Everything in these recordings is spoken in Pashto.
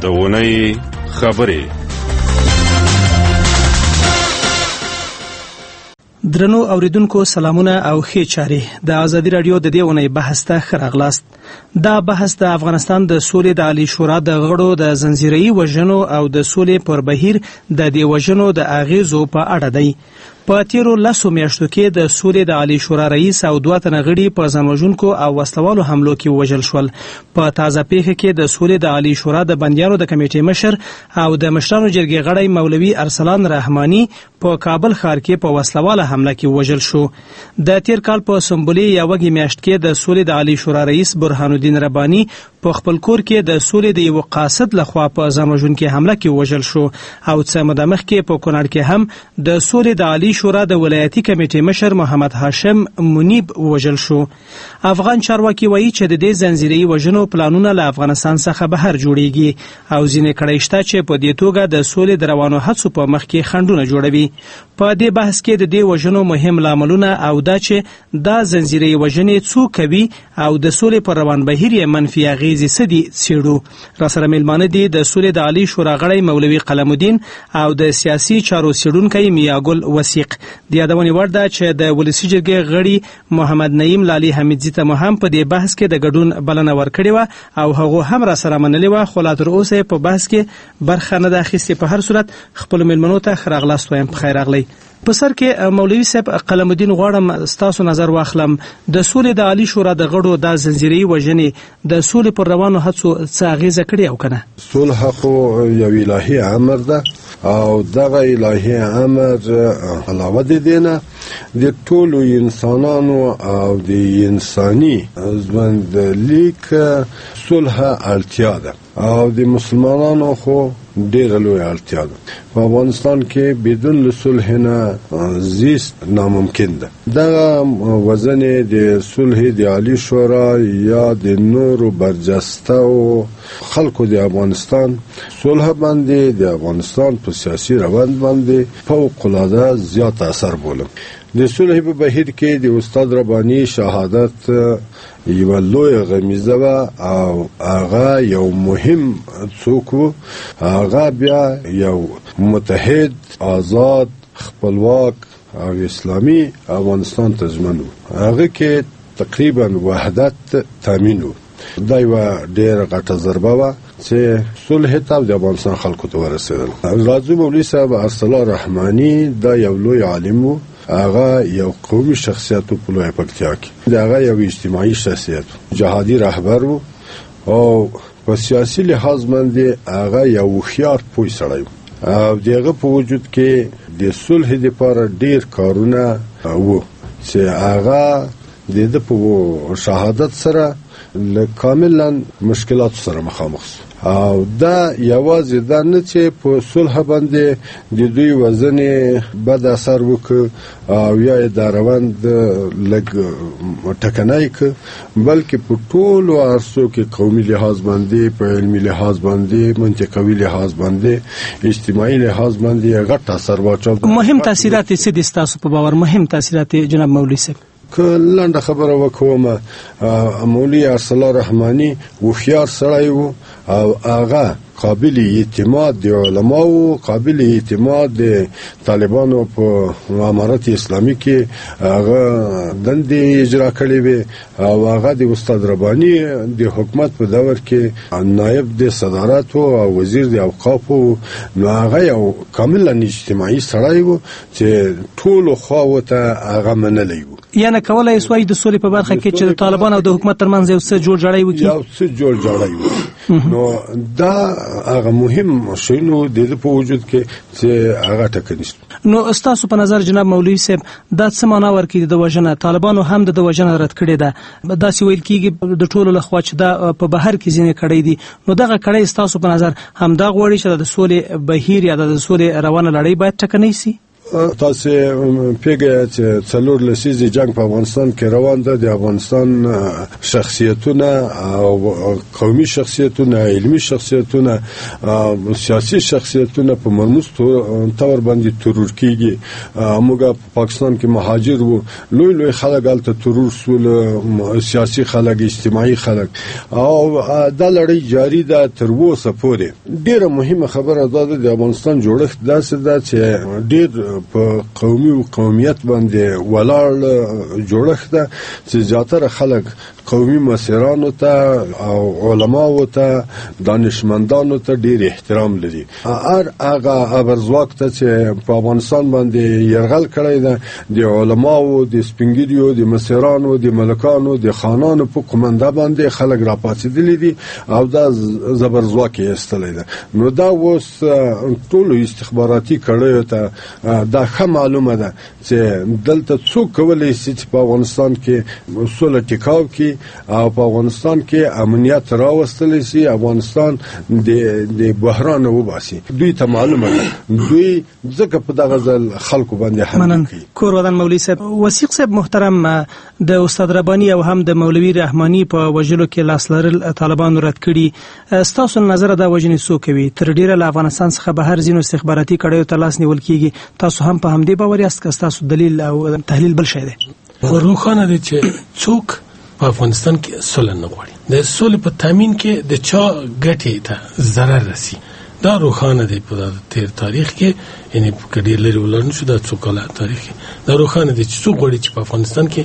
د اونۍ خبرې. درنو اوریدونکو سلامونه او ښې چارې. د ازادي رادیو د دې اونۍ بحث ته ښه راغلاست. دا بحث د افغانستان د سولې د عالی شورا د غړو د زنجیري وژنو او د سولې پر بهیر د دې وژنو د اغیزو په اړه دی. په تیرو 10 میاشتو کې د سولې د عالی شورا رئیس او 2 تنه غړي په ځانوژونکو او وسلوالو حملو کې وژل شول. په تازه پیښه کې د سولې د عالی شورا د بندیانو د کمیټې مشر او د مشرانو جرګې غړی مولوي ارسلان رحماني په کابل ښار کې په وسلواله حمله کې وژل شو. د تیر کال په سمبولي یوګي میاشت کې د سولې د عالی شورا رئیس برهان الدین رباني په خپل کور کې د سولې د یو قاصد لخوا په ځانوژونکو حمله کې وژل شو او څه مده مخکې په کونړ کې هم د سولې د عالی شورا د ولایتي کمیټې مشر محمد هاشم منیب وژل شو. افغان چارواکي وایي چې د دې زنجیري وژنو پلانونه له افغانستان څخه بهر جوړیږي او ځینې کړي شته چې په دې توګه د سولې د روانو هڅو په مخ کې خنډونه جوړوي. په دې بحث کې د دې وژنو مهم لاملونه او دا چې دا زنجیري وژنې څوک کوي او د سولې پر روان بهیر یې منفي اغیزې څه دي څېړو. راسره میلمانه دي د سولې د عالی شورا غړی مولوي قلم الدین او د سیاسي چارو څېړونکی میاګل وثیق. د یادونې وړ ده چې د ولسي جرګې غړي محمد نعیم لالي حمیدزي ته هم په دې بحث کې د ګډون بلنه ورکړې و او هغه هم راسره منلې و، خو لا تر اوسه په بحث کې برخه نه ده اخیستې. په هر صورت خپل میلمنو ته ښه راغلاست وایم. بخیر راغلی. په سر کې مولوي صاحب قلم الدین غواړم ستاسو نظر واخلم. د سولې د عالی شورا د غړو د زنجیري وژنې د سولې پر روانو هڅو څه اغیزه کړې او کنه؟ صلح خو یو الهي امر ده او دغه الهي امر علاوه د دینه د ټولو انسانانو او د انساني ژوند لیک صلح اړتیا ده او د مسلمانانو خو ډېر لوی اړتیا ده. په افغانستان کې بدون صلح نه زیست ناممکن ده. دغه وزن د صلح د عالی شورا یا د نورو برجسته او خلکو د افغانستان صلح باندې د افغانستان په سیاسي روند باندې فوق العاده زیات اثر بولم. د صلح په بهیر کې د استاد رباني شهادت یو لوی غمیزه و او هغه یو مهم څوک و. هغه بیا یو متحد آزاد خپلواک او اسلامی افغانستان تضمین و. هغه کې تقریبا وحدت تامین و. دا یو ډېر غټه ضربه و چې صلح ته د افغانستان خلکو ته ورسېدل. راځو مولوي صاحب ارسلان رحماني دا یو لوی عالم و. هغه یو قومي شخصیت په لوی پکتیا کې هغه یو اجتماعي شخصیت جهادي رهبر و او په سیاسي لحاظ باندې هغه یو خيار پوي سړی او دغه په وجود کې د صلح لپاره ډیر کارونه وو چې هغه د په شهادت سره کاملا مشکلات سره مخامخ او دا یوازې دا نه چې په صلح باندې د دوی وزن بد اثر وکړ او یا د روند لګ ټکنای ک بلکې په ټولو ارسو کې قومي لحاظ باندې په علمي لحاظ باندې منطقوي لحاظ باندې اجتماعي لحاظ باندې غټ اثر واچول. مهم تاثیرات څه دي تاسو په باور؟ مهم تاثیرات جناب مولوي صاحب لنډه خبره وکوم. مولوي ارسلان رحماني وخيار سړی وو او هغه قابل اعتماد د علماو، قابل اعتماد د طالبانو په امارت اسلامي کې هغه دندې اجرا کړې وي او هغه د استاد رباني د حکومت په دور کې نائب د صدارت او وزیر د اوقاف نو هغه یو کاملا اجتماعي سړی وو چې ټول خواوته هغه منلی وو. یعنی کولای سوای د سولې په برخه کې چې د طالبان او د حکومت ترمنځ یو څه جوړ جاړی وکړي. یو څه جوړ جاړی وکړي نو دا هغه مهم شینو د په وجود کې چې هغه ټکنيست. نو استاسو په نظر جناب مولوي صاحب دا څه معنا ورکړي د وژنه؟ طالبانو هم د وژنه رد کړې ده. دا څه ویل کیږي د ټولو لخوا چې دا په بهر کې ځینې کړې دي. نو دغه کړې استاسو په نظر هم دا غوړي چې د سولې بهیر یا د سولې روانه لړۍ باید ټکنۍ شي؟ تاسو پیګه چې څلور لسیزې جنگ په افغانستان کې روان ده. د افغانستان شخصیتونه او قومي شخصیتونه، علمي شخصیتونه، سیاسي شخصیتونه په مرموز تور باندې ترور کیږي. موږ په پاکستان کې مهاجر وو، لوی خلک الته ترور سول، سیاسي خلک، اجتماعي خلک، او دا لړۍ جاری ده تر اوسه پورې. ډیره مهمه خبره ده د افغانستان جوړښت داسې ده چې ډیر په قومي او قومیت باندې ولاړ جوړښت ده چې زیاتره خلک قومي مسیرانو ته او علماو ته، دانشمندانو ته ډیر احترام لري. هغه ابرزواک ته چې په افغانستان باندې يرغل کړی ده، د علماو، د سپینګریو، د مسیرانو، د ملکانو، د خانانو په قومنده باندې خلک راپاتېدلي دي او دا زبرزواک یې استلی ده. نو دا اوس ټولو استخباراتي کړیو ته دا ښه معلومه ده چې دلته څوک کولی شي چې په افغانستان کې سوله ټیکاو کړي او په افغانستان کې امنیت راوستلی شي، افغانستان د بحران وباسي. دوی ته معلومه ده، دوی ځکه په دغه ځل خلکو باندې حمله کوي. کور ودان مولوي صاحب، وثیق صاحب محترم، د استاد رباني او هم د مولوي رحماني په وژلو کې لاس لرل طالبانو رد کړي. ستاسو نظر دا وژنې څوک کوي؟ تر ډیره له افغانستان څخه بهر ځینو استخباراتي کړیو ته لاس نیول کیږي. تاسو هم په همدې باور یاست که ستاسو دلیل او تحلیل بل شی دی؟ روښانه دی چې څوک په افغانستان کې صلح نه غواړي. د صلح په تامین کې د چا ګټې ته ضرر رسي، دا روښانه دی په تیر تاریخ کې. یعنی په ډېر لري ولرنه شو دا څو کاله تاریخ کې دا روښانه دی چې څوک غواړي چې په افغانستان کې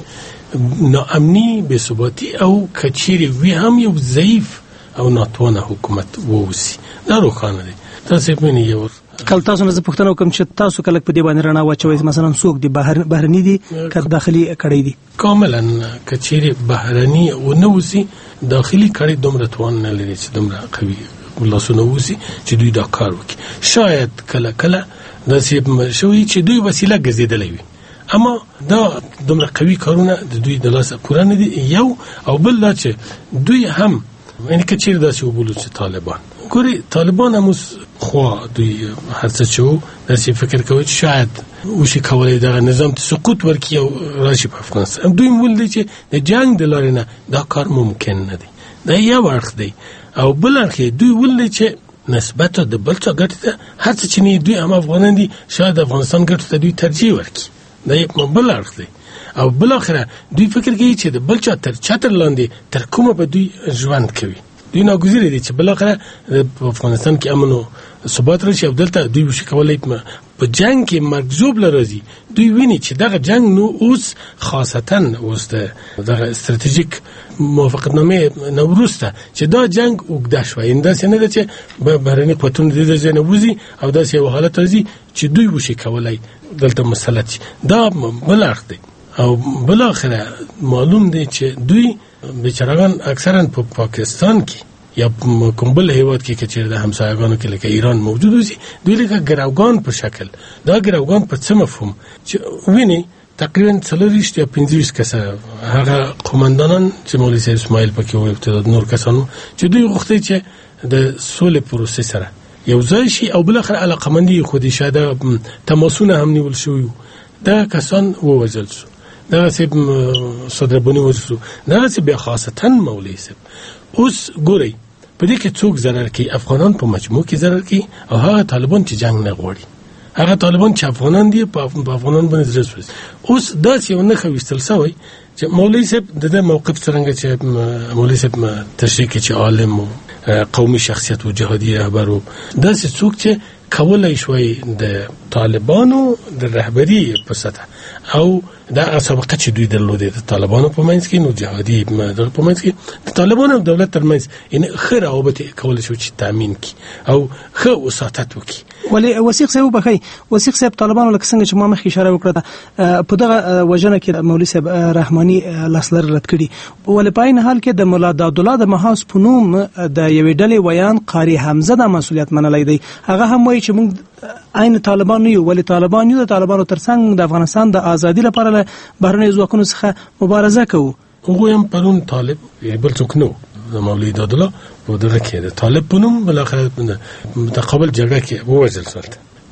ناامني، بې ثباتي او کچيري وي هم یو ضعیف او ناتوانه حکومت ووسی. دا روښانه دی. تاسو په نه یو کله تاسو نه پوښتنه وکم چې تاسو کله په دې باندې رڼا واچوي، مثلا څوک دی بهرني دي که داخلي کړي دي؟ کاملا کچيري بهرني او نه وسی، داخلي کړي دومره توان نه لري چې دومره قوي لاسونه وسی چې دوی دا کار وکړي. شاید کله دا سیب شوی چې دوی وسیله ګرځیدلې وي، اما دا دومره قوي کارونه د دوی د لاس پوره نه دي. یو او بل دا چې دوی هم یعنی کچیر داسې وبولو چې طالبان ګوري، طالبان هم خو دوی هر څه چې داسې فکر کوي چې شاید وشي کولای دغه نظام ته سقوط ورکړي او راشي په افغانستان. دوی ولدي چې د جنگ د لارې نه دا کار ممکن نه دی. دا یو اړخ دی. او بل اړخ دوی ولدي چې نسبت د بل څه ګټه ته هر څه چې نه دوی هم افغانان دي، شاید افغانستان ګټه ته دوی ترجیح ورکړي. دا یو بل اړخ دی. او بل اخره دوی فکر کوي چې د بل چا تر چتر لاندې تر کومه به دوی ژوند کوي. دوی ناګزیره دي چې بل اخره په افغانستان کې امن او ثبات راشي او دلته دوی وشي کولای په جنگ کې مجذوب لري. دوی ویني چې دغه جنگ نو اوس خاصتا اوس دغه استراتیژیک موافقتنامه نوروسته چې دا جنگ وګدا شوی. انده څنګه ده چې بهرني قوتونه د دې ځای وځي او داسې یو حالت راځي چې دوی وشي کولای دلته مسلط. دا بل اړخ دی. او بل اخره معلوم دی چې دوی بیچارهان اکثرا په پاکستان کې یا کوم بل هیواد کې چې د همسایگانو کې لکه ایران موجود وي، دوی لکه ګراوګان په شکل. دا ګراوګان په څه مفهوم چې ویني تقریبا 40 یا 50 کسه هغه قومندانان چې مولوي صاحب اسماعیل پکې وو، نور کسانو چې دوی غوښتي چې د سولې پروسې سره یو ځای شي او بل اخر علاقمندي خو دې شاده تماسونه هم نیول شوی. دا کسان ووژل شو. دا سیب صدربونی وځو. دا سیب خاصتا مولوي صاحب اوس ګوري په دې کې څوک ضرر کوي؟ افغانان په مجموع کې ضرر کوي او هغه طالبان چې جنگ نه غواړي، هغه طالبان چې افغانان دي په افغانان باندې زړه. اوس دا چې نه خويستل سوی چې مولوي صاحب د موقف څنګه چې مولوي صاحب تشریح کې چې عالم او قومي شخصیت او جهادي رهبر او دا څوک چې کولای شوی د طالبانو د رهبری په سطح او دا سابقه چې دوی درلوده د طالبانو په منځ کې نو جهادي مدار په منځ کې د طالبانو او دولت ترمنځ ان خیر اوبته کول شو چې تامین کی او خو وساتت وکي. ولی وثیق صاحب بخي وثیق صاحب طالبانو لکه څنګه چې ما مخ اشاره وکړه په دغه وجنه کې مولوي صاحب رحماني لاسلر رد کړي، ولې په عین حال کې د مولا عبد الله د محاس پونوم د یوې ډلې ویان قاری حمزه د مسؤلیت منلای دی. هغه هم وایي چې موږ عین طالبان یو، ولې طالبان یو د طالبانو ترڅنګ د افغانستان د ازادي لپاره بهرنۍ ځواکونو څخه مبارزه کوو. هغه هم پرون طالب بل څوک نو د مولوي عبد الله په دغه کې د طالب پونوم بل اخر متقابل جګړه کې ووژل شو.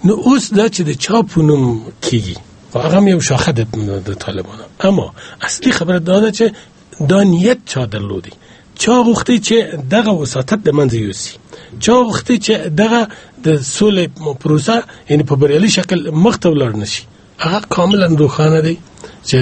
نو اوس دا چې د چا په نوم کیږي هغه یو شاخه د طالبانو، اما اصلي خبره دا ده چې دا نیت چا درلودي، چا غوښتي چې دغه وساطت د منځ یوسي، چا غوښتي چې دغه د سولې پروسه یعنی په بریالي شکل مخ ته ولاړ نشي. هغه کاملا روښانه دی چې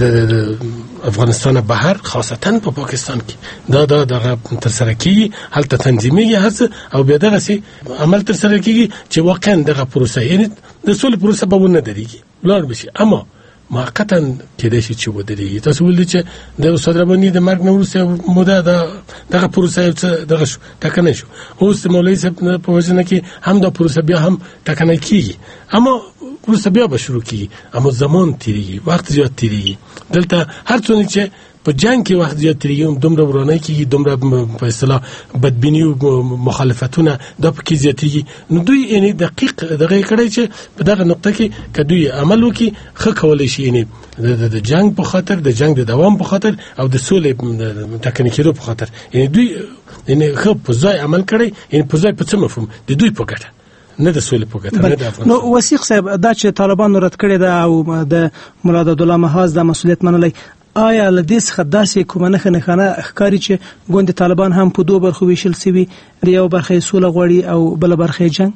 د افغانستان بهر خاصتا په پاکستان کې دا دغه تر سره کیږي، هلته تنظیمي هڅه او بیا دغه سي عمل تر سره کیږي چې واقعا دغه پروسه یعنی د سولې پروسه به ونه درېږي ولاړ بشي، اما موقتا کېدای شي چې ودرېږي. تاسو ولې چې د استاد رباني د مرګ نه وروسته موده دغه پروسه دغه شو ټکنه شو، اوس د مولوي صاحب په وجه کې هم دا پروسه بیا هم ټکنه کیږي، اما پروسه بیا به شروع کیږي، اما زمان تیریږي، وخت زیات تیریږي. دلته هر څونه چې په جنگ کې وخت زیات تیریږي دومره ورانه کیږي، دومره په اصطلاح بدبینی او مخالفتونه دا پکې زیاتېږي. نو دوی یعنی دقیق دغه کړی چې په دغه نقطه کې کدوې عمل وکړي ښه کولی شي، یعنی د جنگ په خاطر، د جنگ د دوام په خاطر او د سولې ټکنې کېدو په خاطر، یعنی دوی یعنی ښه په ځای عمل کړی، یعنی په ځای په څه مفهوم د دوی په ګټه نه د سولې په ګټه نه د افغانستان. نو وثیق صاحب دا چې طالبانو رد کړی ده او د مراد عبدالله محاذ د مسؤلیت منلی، آیا له دې څخه داسې کومه نښانه ښکاري چې ګوند طالبان هم په دوه برخو ویشل سوي، یو برخه سوله غواړي او بل برخه جنگ؟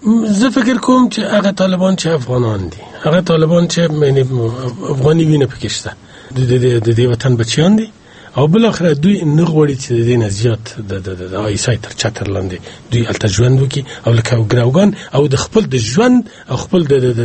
زه فکر کوم چې هغه طالبان چې افغانان دي، هغه طالبان چې افغاني وینه پکې شته، د دې وطن بچیان دي او بل اخر دوی نه غواړي چې د دې نه زیات د آیسای تر چتر لاندې دوی هلته ژوند وکړي او لکه ګراوګان او د خپل د ژوند او خپل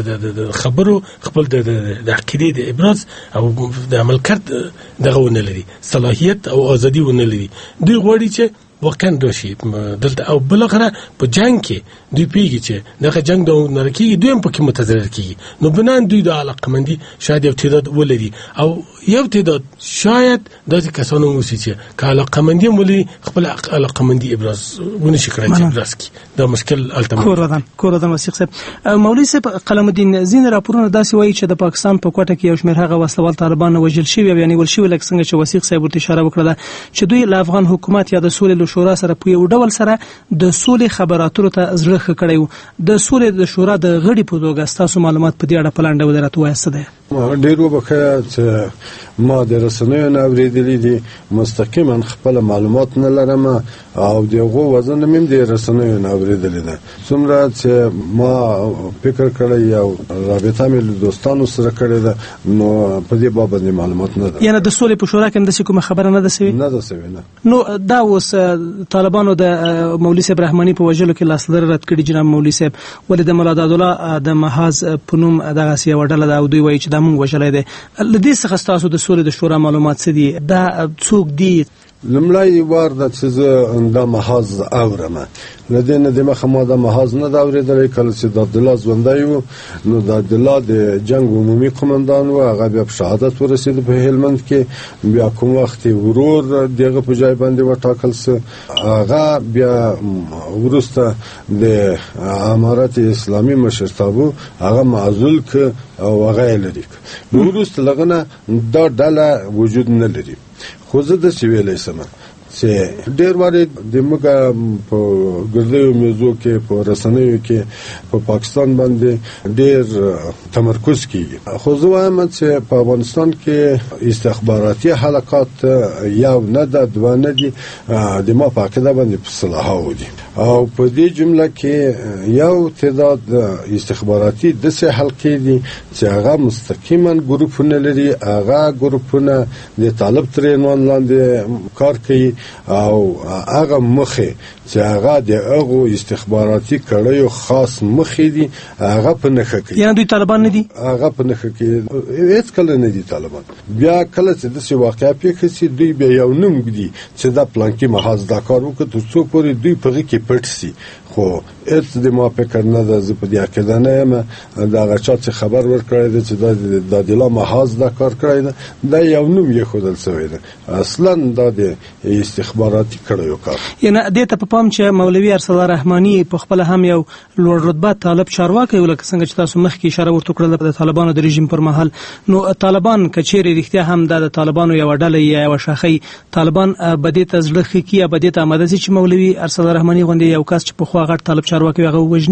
د خبرو، خپل د عقیدې د ابراز او د عمل کرد دغه ونه لري، صلاحیت او ازادي ونه لري. دوی غواړي چې واقعا دوشي دلته او بل اخر په جنگ کې دوی پیږي چې دغه جنگ د نرکی دوی هم پکې متضرر کیږي. نو بنان دوی د علاقمندي شاید یو تعداد ولري او یو تعداد شاید داسې کسانو موسی چې علاقمندي ولري خپل علاقمندي ابراز ونشي کړی چې ابراز کی دا مشکل التمام کوردان وثیق صاحب. مولوی صاحب قلم الدین زین راپورونه داسې وایي چې د پاکستان په کوټه کې یو شمېر هغه وسلوال طالبان وژل شوي او یعنی ول شوي لکه څنګه چې وثیق صاحب ورته اشاره وکړه چې دوی له افغان حکومت یا د سولې شورا سره په یو ډول سره د سولې خبراتو ته زړه ښه کړی و. د سولې د شورا د غړي په توګه تاسو معلومات په دې اړه په لاندې ودرته وایسته ده؟ ډېر وبخښه چې ما د رسنیو نه اورېدلي دي، مستقیما خپل معلومات نه لرم او دغه وزن مې د رسنیو نه اورېدلي ده. څومره چې ما فکر کړی او رابطه مې له دوستانو سره کړې ده، نو په دې باب باندې معلومات نه ده. یعنی د سولې په شورا کې د کومه خبره نه ده سوي؟ نه ده سوي. نه. نو دا اوس طالبانو د مولوي صاحب رحماني په وجلو کې لاسلر رد کړي جناب مولوي صاحب، ولې د مراد عبدالله د محاذ په نوم دغه سی وډله ده او دوی وایي چې دا مونږ وژلای دي. لدې څخه تاسو د سولې د شورا معلومات څه دي؟ دا څوک دي؟ لمړی وار د چې د محاذ اورم لدې نه د مخه ما د محاذ نه دا اورېدلې، کله چې د عبدالله ژوندی و نو د عبدالله د جنگ عمومي قومندان و، هغه بیا په شهادت ورسېد په هلمند کې. بیا کوم وخت ورور دغه په ځای باندې وټاکل سو، هغه بیا ورسته د امارت اسلامي مشرتابه هغه معزول ک او هغه لري. نو ورسته لغنه دا ډله وجود نه لري. خو زه د څه ویلی سم چې ډېر وارې د موږ په ګردیو میزو کې په رسنیو کې په پاکستان باندې ډېر تمرکز کیږي. خو زه وایم چې په افغانستان کې استخباراتي حلقات یو نه ده، دوه نه دي، د ما په عقیده باندې په صلاحو دي او په دې جمله کې یو تعداد استخباراتي داسې حلقې دي چې هغه مستقیما ګروپونه لري، هغه ګروپونه د طالب تر عنوان لاندې کار کوي او هغه مخه چې هغه د هغه استخباراتي کړیو خاص مخه دي هغه په نخښه کوي. یعنی دوی طالبان نه دي؟ هغه په نخښه کوي، هیڅ کله نه دي طالبان. بیا کله چې د څه واقعیا پیښه سي دوی بیا یو نوم دي چې دا پلانکی محاذ دا کار وکړي تر څو پورې دوی په کې پټ سي. خو هیڅ د ما فکر نه ده، زه په دې عقیده نه یم دا هغه چا چې خبر ورکړی دی چې دا د لا محاذ دا کار کړی دی، دا یو نوم یې ښودل سوی دی، اصلا دا د استخباراتي کړیو کار. یعنی دې ته په پام چې مولوي ارسلان رحماني په خپل هم یو لوړ رتبه طالب چارواکی و، لکه څنګه چې تاسو مخکې اشاره ورته کړل د طالبانو د رژیم پر مهال. نو طالبان کچېرې رښتیا هم د طالبانو یو ډله یا یو شاخې طالبان بدې ته زړه ښه کیه، بدې ته آماده سي چې مولوي ارسلان رحماني غوندې یو کس چې په خوا غټ طالب چارواکی هغه وژني؟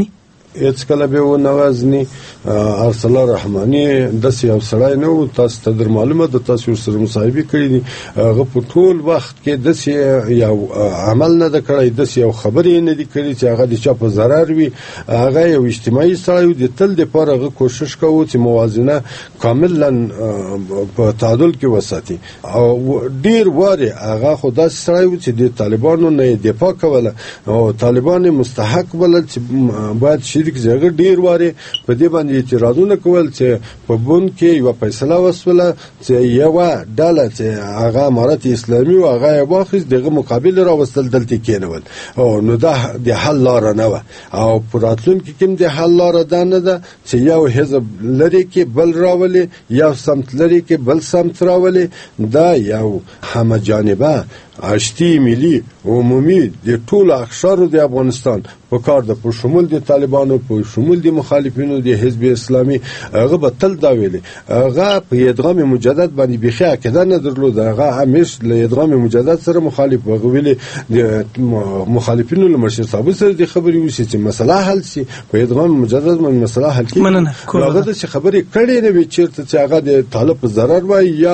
هیڅ کله به و نوازني. ارسلا رحماني داسې یو سړی نه و، تاسو ته در معلومه ده، تاسو ورسره مصاحبه کړې دي. هغه په ټول وخت کې داسې یو عمل نه ده کړی، داسې یو خبرې نه دي کړې چې هغه د چا په ضرر وي. هغه یو اجتماعي سړی و، د تل دپاره هغه کوشش کوو چې موازنه کاملا په تعادل کې وساتي. او ډیر واره هغه خو داسې سړی و چې د طالبانو نه دفاع کوله او طالبان مستحق بلل چې باید شریک ځای. ډیر واره په دې باندې اعتراضونه کول چې په بون کې یو فیصله وسوله چې یو ډله چې هغه امارت اسلامي او هغه واخیس دغه مقابل راوستل دلته کېنول. او نو دا د حل لار نه و، او پراتلون کې کوم د حل لار ده نه ده چې یو حزب لري کې بل راولي، یو سمت لري کې بل سمت راولي. دا یو همه جانبه اشتی ملي عمومي د ټولو اقشارو د افغانستان په کار ده، په شمول د طالبانو، په شمول د مخالفینو د حزب اسلامي. هغه به تل دا ویلي، هغه په ادغام مجدد باندې بيخي عقیده نه درلوده، هغه همیش له ادغام مجدد سره مخالف. هغه ویلي د مخالفینو له مرشد صاحب سره د خبرې وشي چې مسله حل شي، په ادغام مجدد باندې مسله حل کیږي. هغه د خبرې کړي نه وي چیرته چې هغه د طالب په ضرر وای یا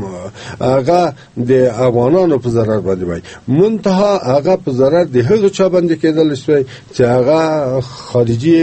هغه د افغانانو په ضرر باندې وای. منتها هغه په ضرر د هغه چا باندې کېدل شوی چې هغه خارجي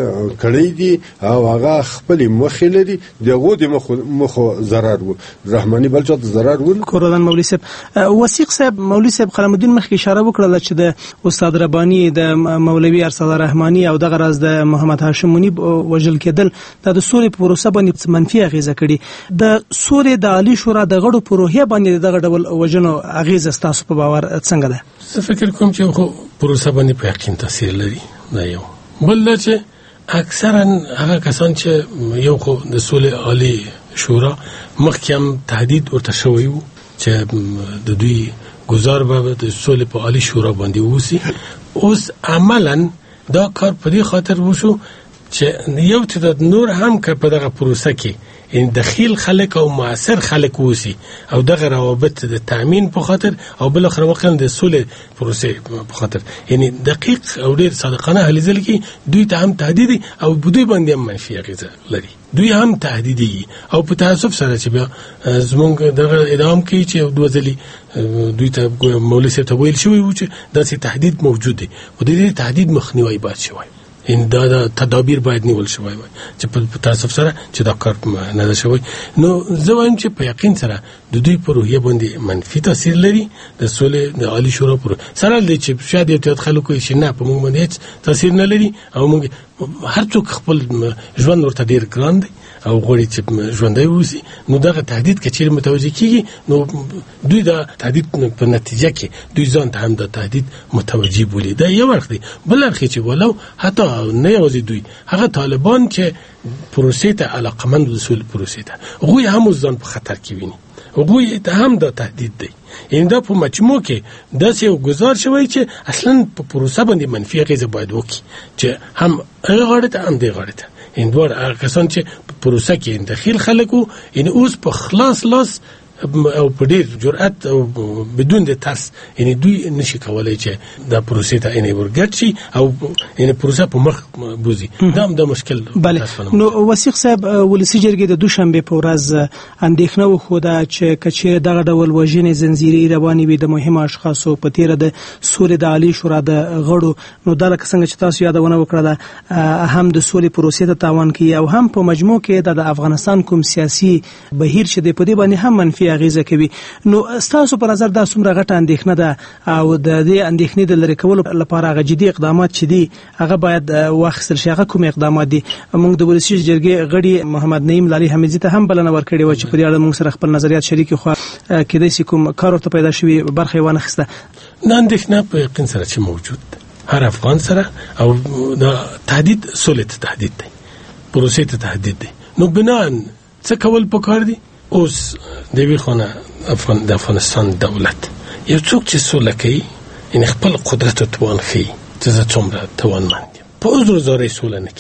کړی دي او هغه خپل مخ لري، دغه د مخ ضرر وو. رحماني بل چا ضرر وو. کوردان مولوی صاحب وثیق صاحب، مولوی صاحب قلم الدین مخکې اشاره وکړه چې د استاد رباني، د مولوی ارسلا رحماني او دغه راز د محمد هاشم منیب وژل کېدل د سوري پروسه باندې منفي اغیزه کړي. د سوري د عالی شورا د غړو پروهه باندې دغه ډول وژنو اغیزه ستاسو په باور څنګه ده؟ زه فکر کوم چې خو پروسه باندې په یقین تاثیر لري. دا یو بل چې اکثرا هغه کسان چې یو خو د سولې عالی شورا مخکې هم تهدید ورته شوی وو چې د دوی گزار به د سولې په عالی شورا باندې وسی. اوس عملا دا کار په دې خاطر وشو چې یو تعداد نور هم که په دغه پروسه کې ان دخیل خلک او معاصر خلک وسی او دغه روابط د تامین په خاطر او بل اخر وخت د سولې پروسه په خاطر، یعنی دقیق او ډیر صادقانه هلي ځل کې دوی ته هم تهدید او دوی باندې هم منفي اغیزه لري. دوی هم تهدیدي او په تاسف سره چې بیا زمونږ دغه ادام کې چې دوزلي دوی ته مولوی صاحب ته ویل شوی و چې داسې تهدید موجود دی او د دې تهدید مخنیوي باید شوی. ان دا تدابیر باید نیول شوی وای چې په تاسف سره چې دا کار نه ده شوی. نو زه وایم چې په یقین سره د دوی په روحیه باندې منفي تاثیر لري د سولې د عالی شورا پر سره د چې شاید یو خلکو یې نه په موږ باندې هیڅ تاثیر نه لري او موږ هر څوک خپل ژوند ورته ډیر ګران دی او غوړي چې ژوندۍ وسی. نو دغه تهدید کچیر متوجه کیږي، نو دوی دا تهدید په نتیجه کې دوی ځان ته هم د تهدید متوجه بولی. دا یو ورخ دی. بل ورخ چې ولو حتی نه یوازې دوی، هغه طالبان چې پروسې ته علاقمند وصول پروسې ته غوی هم ځان په خطر کې ویني، غوی ته هم دا تهدید دی. این دا په مجموع کې داسې یو گزار شوی چې اصلا په پروسه باندې منفي اغیزه باید وکړي چې هم هغه غاړه ته هم دې غاړه ته. این دوار کسان چې پروسه کې داخل خلکو این اوس په خلاص لاس او په ډیر جرأت او بدون د ترس یعنی دوی نشي کولای چې دا پروسه ته یې ورګټ شي او یعنی پروسه په مخ بوزي. دا هم د مشکل. بله. نو وثیق صاحب، ولسی جرګې د دوشنبه په ورځ اندېښنه وښوده چې کچې دغه ډول وژنې زنجیري روانې وي د مهمو اشخاصو په تیره د سولې د عالی شورا د غړو. نو دا لکه څنګه چې تاسو یادونه وکړه هم د سولې پروسې ته تاوان کوي او هم په مجموع کې د افغانستان کوم سیاسي بهیر چې د په دې باندې هم منفي اغیزه کوي. نو ستاسو په نظر دا څومره غټه اندېښنه ده او د دې اندېښنې د لرې کولو لپاره هغه جدي اقدامات چې دي هغه باید واخیستل شي؟ هغه کوم اقدامات دي؟ موږ د ولسی جرګې غړي محمد نعیم لالي حمیدزي ته هم بلنه ورکړې و چې په دې اړه موږ سره خپل نظریات شریک خو کېدای شي کوم کار ورته پیدا شوی برخه ونه خسته. نه اندېښنه په یقین سره چې موجود هر افغان سره او د تهدید سولې ته تهدید دی، پروسې ته تهدید دی. نو بنان څه کول پکار دي؟ اوس د وی خونه د افغانستان دولت یو څوک چې سوله کوي ان خپل قدرت او توان کوي چې څومره توانمند په عذر زوري سوله نه کوي،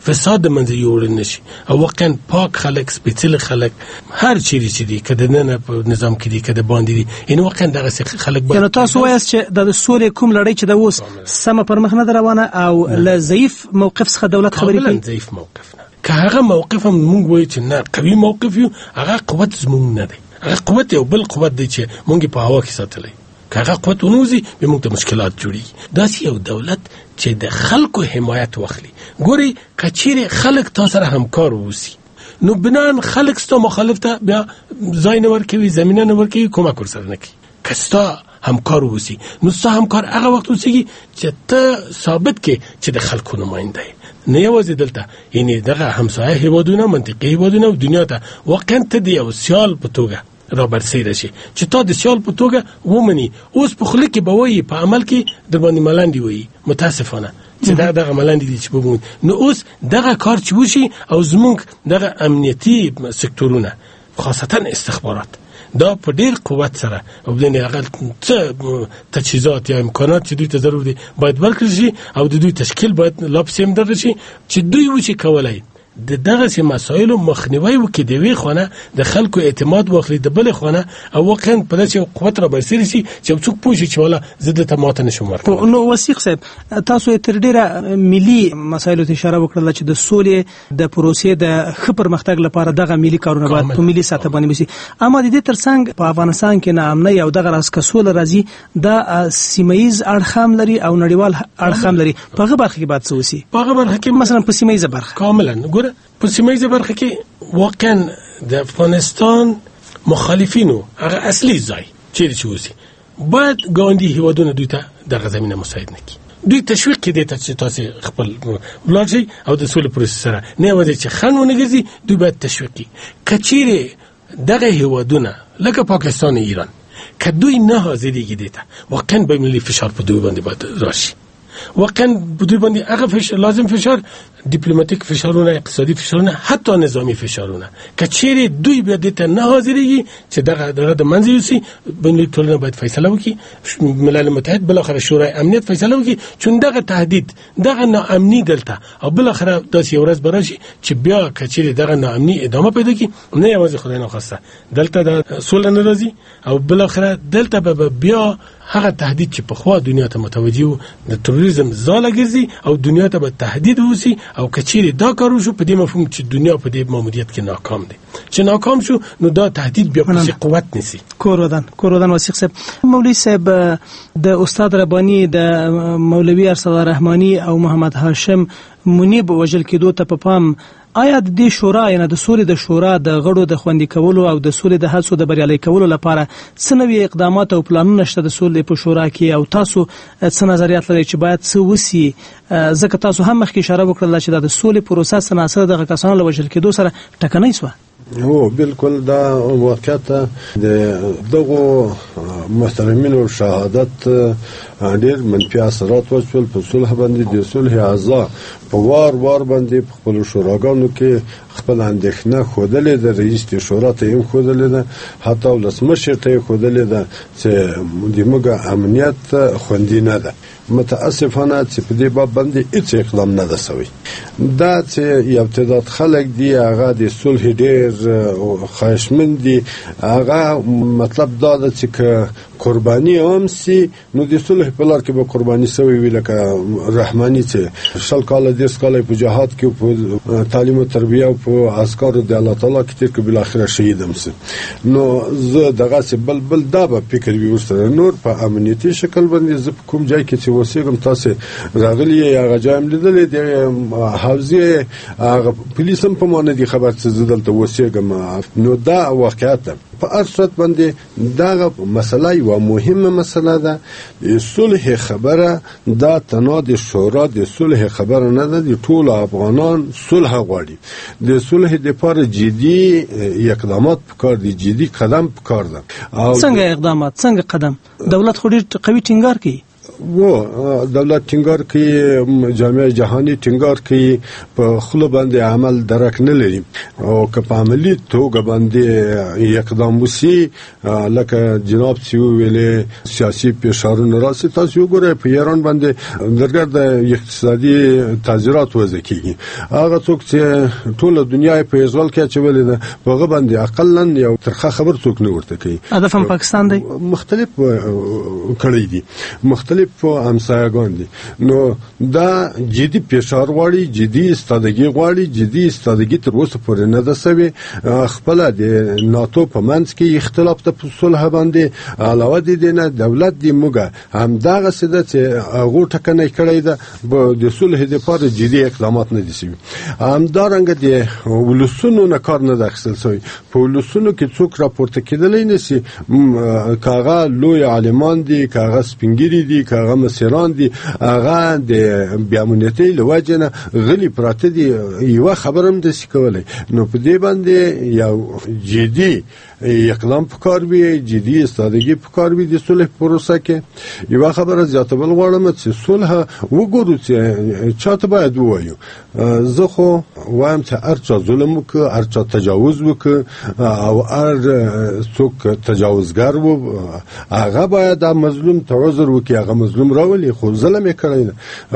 فساد منځ یوړل نشي او واقعا پاک خلک سپېڅلي خلک هر چیرې چې دي کده نه په نظام کې دي کده باندې دي ان واقعا دغه خلک باندې تاسو وایاست چې د سولې کوم لړۍ چې د اوس سم پر مخ نه روانه او ل ضعیف موقف څخه دولت خبرې کوي ضعیف موقف نه که هغه موقف هم مونږ وایو چې نه قوي موقف یو هغه قوت زمونږ نه دی هغه قوت یو بل قوت دی چې مونږ په هوا کې ساتلی که هغه قوت ونوزي به مونږ ته مشکلات جوړي داسې یو دولت چې د خلکو حمایت واخلي ګوري که چیرې خلک تاسو سره همکار ووسی نو بنان خلک ستا مخالف ته بیا ځای نه ورکوي زمینه نه ورکوي کومک ورسره نه کوي که ستا همکار ووسی نو ستا همکار هغه وخت اوسېږي چې ته ثابت کې چې د خلکو نماینده یې نه یوازې دلته یعنی دغه همسایه هیوادونه منطقي هیوادونه او دنیا ته واقعا ته د یو سیال په توګه را برسېره شي چې تا د سیال په توګه ومني اوس په خوله کې به وایي په عمل کې در باندې ملنډې وایي متاسفانه چې دغه ملنډې دي چې بمون نو اوس دغه کار چې وشي او زمونږ دغه امنیتي سکتورونه خاصتا استخبارات دا په ډیر قوت سره او د هغه تجهیزات یا امکانات چې دوی ته ضرور دي باید ورکړل شي او د دوی تشکیل باید لا پسې هم دغه شي چې دوی وشي کولای د دغه سي مسایلو مخنیوي وکړي د وی خونه د خلکو اعتماد واخلي د بل خونه او واقعا په داسې قوت را برسېږي چې څوک پوښي چې ولا زده ته ماته نشم ورکړ نو وثیق صاحب تاسو تر ډیره ملي مسایلو ته اشاره وکړه چې د سولې د پروسې د ښه پرمختګ لپاره دغه ملي کارونه باید په ملي سطح باندې وشي اما د دې ترڅنګ په افغانستان کې ناامنۍ او دغه راز کسول راځي د سیمایز اړخام لري او نړیوال اړخام لري په هغه برخه کې باید څه وشي په هغه برخه کې مثلا په سیمایز برخه کاملا په سیمایي برخه کې واقعا د افغانستان مخالفینو هغه اصلي ځای چیرې چې وسی باید ګاونډي هیوادونه دوی ته دغه زمينه مساعد نکړي دوی تشویق کړي ته چې تاسو خپل بلارشي او د سولې پروسې سره نه وځي چې خنونه ګرځي دوی باید تشویق کړي کچيره دغه هیوادونه لکه پاکستان ایران کدوې نه حاضرېږي دي ته واقعا به ملي فشار په دوی باندې باید راشي واقعا په دوی باندې هغه فشار لازم فشار دیپلوماتیک فشارونه اقتصادي فشارونه حتی نظامی فشارونه کچېری دوی به د ته نه حاضرېږي چې دغه د منځ یوسي بین ټولنه باید فیصله وکړي ملل متحد بل اخر شورای امنیت فیصله وکړي چې دغه تهدید دغه ناامني دلته او بل اخر داسې ورځ براشي چې بیا کچېری دغه ناامني ادامه پیدا کړي نه یوازې خدای نه خواسته دلته د سولې ناراضي او بل اخر دلته به بیا هغه تهدید چې په خوا دنیا ته متوجه د تروریزم زاله ګرځي او دنیا ته به تهدید وسی او کچېری دا کارو شو په دې مفهوم چې دنیا په دې ماموریت کې ناکام دي چې ناکام شو نو دا تهدید بیا په قوت نسی کورودان وثیق صاحب مولوی صاحب د استاد ربانی د مولوی ارسل رحمانی او محمد هاشم منیب وجل کېدو ته په پام آیا د دې شورا یا د سولې د شورا د غړو د خوندي کولو او د سولې د هڅو د بریالي کولو لپاره څه نوي اقدامات او پلانونه شته د سولې په شورا کې او تاسو څه نظریات لرئ چې باید څه وسی ځکه تاسو هم مخکې اشاره وکړه چې د سولې پروسس سره دغه کسانو له وجل کېدو سره ټکنۍ شوه هو بالکل دا واقعیت د دغه محترمینو شهادت ډېر منفي اثرات وشول په صلح باندې د صلح اعضاء په وار باندې په خپل شوراګانو کې خپل اندېښنه خودلې د رئیس شورا ته یې خودلې ده حتی ولسمشر ته یې خودلې ده چې دموږ امنیت خوندي نه ده متاسفانه چې په دې باب باندې هیڅ اقدام نه ده شوی دا چې یو تعداد خلک دی هغه د صلح ډېر خواهشمند دي هغه مطلب دا ده چې قرباني هم سي نو د صلح په لار کې به قرباني سوی وي لکه رحماني چې شل کال د سکالې په جهاد کې په تعلیم او تربیه او په عسکرو د الله تعالی کې تر بل اخر شهید هم سي نو زه دغه څه بل دا به فکر وي ورسره نور په امنیتي شکل باندې ز کوم ځای کې چې وسیګم تاسو راغلی یا غجایم لیدلې د حوزه هغه پولیس هم په مانه دي خبر څه زدل ته وسیګم نو دا واقعیت په اصل باندې دا مسله یو مهمه مسله ده صلح خبره دا تناد شورا د صلح خبره نه ده د ټول افغانان صلح غواړي د صلح لپاره جدي اقدامات پکار دي جدي قدم پکار ده څنګه اقدامات څنګه قدم دولت خو ډیر قوي ټینګار کوي و دولت ټینګار کوي، جامعه جهاني ټینګار کوي، په خله باندې عمل درک نه لري او که په عملی توګه باندې اقدام وشي لکه جناب چې ویلې سیاسي فشارونه راسي. تاسو وګورئ په ایران باندې درګر د اقتصادي تاثیرات وضع کیږي. هغه څوک چې ټول دنیا په ازول کې چولې ده هغه باندې اقلن یو ترخه خبر څوک نه ورته کوي. هدف هم پاکستان دی، مختلف کړي دي، مختلف همسایگان دي. نو دا جدي فشار غواړي، جدي استادګي غواړي. جدي استادګي تر اوسه پورې نه ده سوي. خپل د ناتو په منځ کې اختلاف ته په صلح باندې علاوه دي نه دولت دی موږ هم دغه سده چې هغه ټکنه کړی ده د صلح لپاره جدي اقدامات نه دي سوي. هم دارنګ دي ولسونو نه کار نه داخل سوي. په ولسونو کې څوک راپورته کېدلای نشي. کاغه لوی عالمان دي، کاغه سپینګری دي، کاغه مسیران دي، هغه د بیامونیتي لوجنه غلي پراته دي. یو خبرم د سکولای. نو په دې باندې یو جدي اقدام پکار وي، جدي استادګي پکار وي د صلح پروسه کې. یو خبره زیاته بل غواړم چې صلح وګورو چې چاته باید وایو. زه خو وایم چې ارچا ظلم وک، ارچا تجاوز وک او ار څوک تجاوزګر وو هغه باید مظلوم تعذر وکي، هغه مظلوم راولي. خو ظلم یې کړی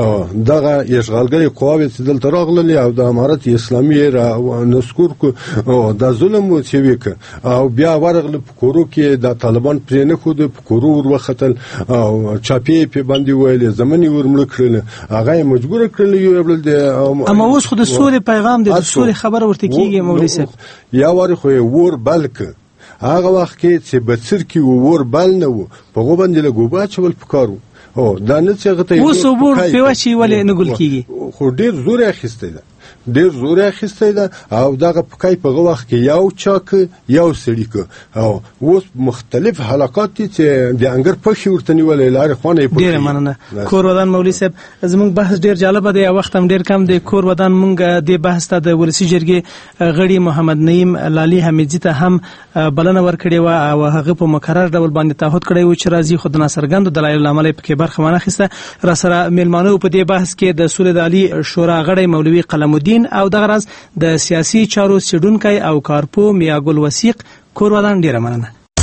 دغه اشغالګری قواوې چې دلته راغلي او د امارت اسلامي را نسکور کو دا ظلم و چې وک او بیا ورغله په کورو کې د طالبان پرې نه خو د کورو ور وختل او چاپی په باندې ویل زمونی ورمړ کړل، هغه مجبور کړل یو بل د. اما اوس خو د سولې پیغام دی، د سولې خبره ورته کیږي مولوي صاحب. یا وری خو ور بلک هغه وخت کې چې بڅر کې ور بل نه وو په غو باندې له ګوبا چول پکارو. او دا نه چې غته اوس ور پیوچی ولې نه ګل کیږي. خو ډیر زور اخیسته ده، ډیر زور اخیسته ده او دغه پکای په وخت کې یو چاک یو سړی او اوس مختلف حلقات چې د انګر په شورته نیولې لارې خونه په ډیر مننه. کور ودان مولوي صاحب زموږ بحث ډیر جالب دی، وخت هم ډیر کم دی. کور ودان مونږ د بحث ته د ولسی جرګې غړي محمد نعیم لالي حمیدزي ته هم بلنه ورکړې و او هغه په مقرر ډول باندې تعهد کړی و چې راځي. خود ناصرګند دلایل عمل په کې برخه وانخسته. را سره میلمانو په دې بحث کې د سولې د عالی شورا غړي مولوي قلمالدین او دغه راز د سیاسي چارو سیډونکي او کارپو میاګل وثیق. کور ودان ډیره مننه.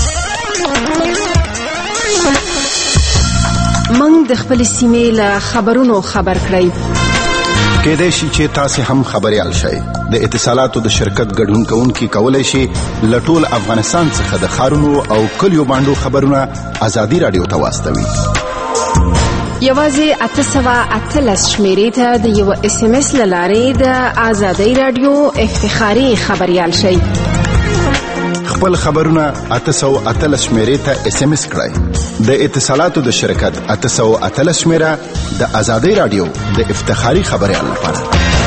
موږ د خپل سیمې له خبرونو خبر کړی. کېدای شي چې تاسو هم خبريال شئ. د اتصالاتو د شرکت ګډون کوونکي کولای شي لټول افغانستان څخه د خارونو او کلیو باندې خبرونه ازادي رادیو ته واستوي. یوازې 888 شمیرې ته د یو SMS لارې د آزادۍ رادیو افتخاري خبريال شئ. خپل خبرونه 888 شمیرې ته SMS کړئ. د اتصالاتو د شرکت 888 شمیره د آزادۍ رادیو د افتخاري خبريال لپاره.